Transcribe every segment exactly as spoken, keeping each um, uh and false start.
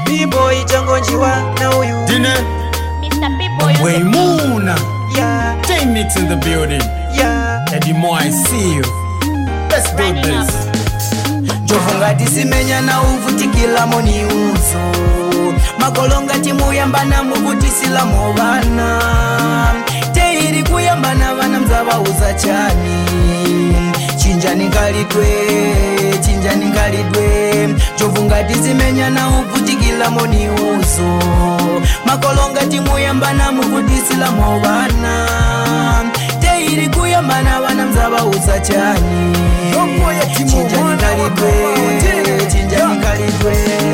B-boy Jangonjiwa na uyu Dine Mister B-boy Way Moon. Yeah, J-Mix in the building. yeah. Eddie Moore, I see you. Let's do Running this. Jofunga tisimenya na uvutikila moni uzo makolonga timu yambana muvutisila mobana teiri kuyambana vana mzava uza chani chinjani kalidwe chinjani kalidwe jofunga tisimenya na uvutikila moni uzo makolonga timu yambana muvutisila mobana teiri kuyambana vana mzava uza chani chinjani kalidwe chinjani kalidwe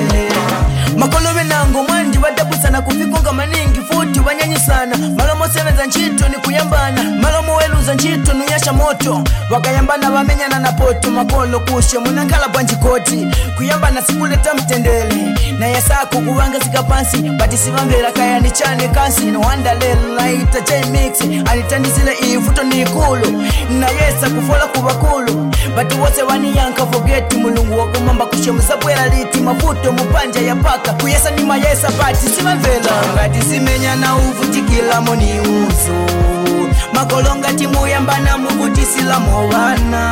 makolobe nango mwandi wadabusana kuvikonga maningi futi wanyanyisana malomo seveza nchito ni kuyambana malomo weluza nchito nuyasha moto wakayambana wamenyana na poto makolo kushe munangala bwanjikoti kuyambana sikuleta mtendele na yasako kuwanga zikapansi batisivambela kaya ni chane kansi no wanda lela ita J-Mix alitandisile ifuto ni ikulu na yesa kufola kubakulu batu wose waniyanka forget mulungu wakumamba kushemuza bwela liti mafuto mupanja ya paka kuyesa ni mayesa bati simamvela ngati simenya na uvutikila moni uzo makolonga timu yambana muvutisila mobana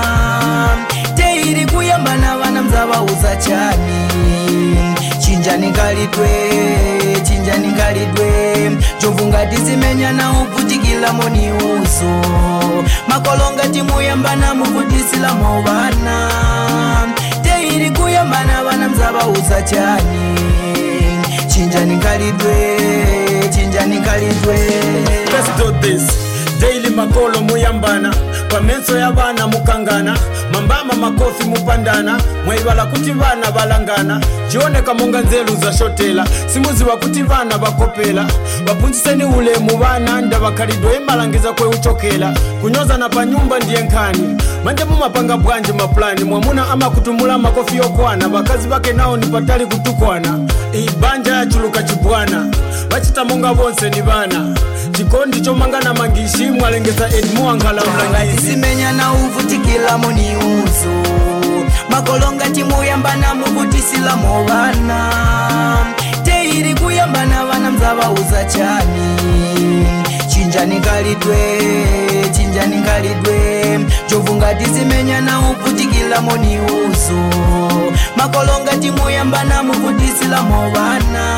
teiri kuyambana vana mzava uza chani chinjani kalidwe chinjani kalidwe jovunga tisimenya na uvutikila moni uzo makolonga timu yambana muvutisila mobana teiri kuyambana vana mzava uza chani chinjani kalidwe chinjani kalidwe. Let's do this. Daily makolo muyambana kwa menso ya bana mukangana mambama makofi mupandana mwaibala kuti bana balangana chioneka monga nzelu za shotela simuzi wakuti bana bakopela bapunziseni ule mubana nda bakalidwe malangiza kwe uchokela kunyoza na panyumba ndiye nkani manje mumapanga bwanje maplani mwamuna ama kutumula makofi yokwana bakazi bake nao ni patali kutukwana ibanja ya chuluka chibwana bachita monga bonse ni bana chikondi chomangana mangishi mwalengeza Edmo angala mlangizi simenya na uvutikila moni uzo makolonga timu yambana muvutisila mobana teiri kuyambana vana mzava uza chani chinjani kalidwe chinjani kalidwe jovunga tisimenya na uvutikila moni uzo makolonga timu yambana muvutisila mobana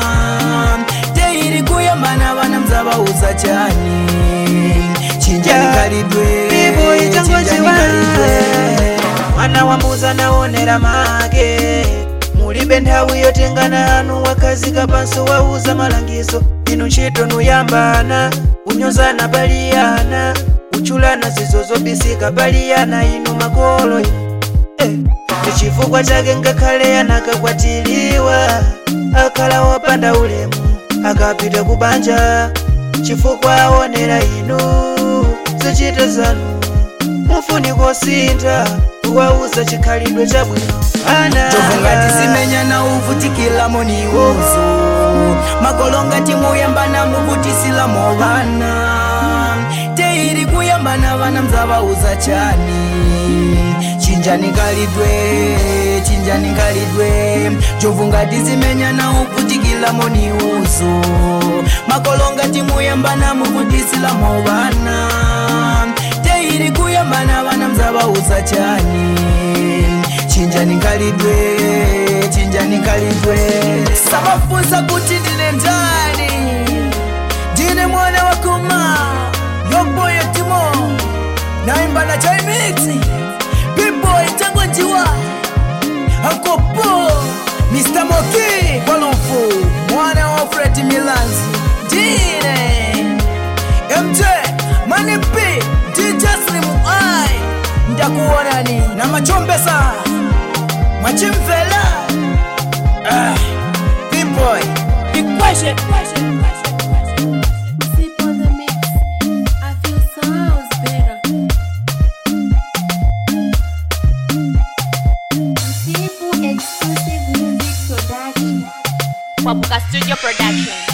teiri kuyambana vana mzava uza chani chinjani kalidwe chinjani kalidwe mwana wa mbuza naonera make mulibe nthawi yotengana anu wakazi kapanso wauza malangizo inu ntchito nuyambana unyozana paliyana uchulana zizozo bisika paliyana inu makolo eh. Chifukwa chake ngakhale anakakwatiliwa akhala wopanda ulemu akapita kubanja chifukwa aonera inu zochita zanu mufuni kosintha kuwauza chikhalidwe chabwino jofunga tisimenya na uvutikila moni uzo makolonga timu yambana muvutisila mobana teiri kuyambana vana mzava uza chani chinjani kalidwe chinjani kalidwe jofunga tisimenya na uvutikila moni uzo makolonga timu yambana muvutisila mobana teiri kuyambana vana mzava uza chani chinjani kalidwe chinjani kalidwe samafunza kuti ndine ndani ndine mwana wakuma yoboye timo naimba na J-Mix B-boy Jangonjiwa Ankopo Mister Moki Bolonfu mwana wa Fred Milanzi ndine M J Money P D J Slim I ndakuonani na machombesa Machimvela ah, B-boy Equation Sip on the mix. I feel sounds better. Simple exclusive music production. Papuka Studio Production.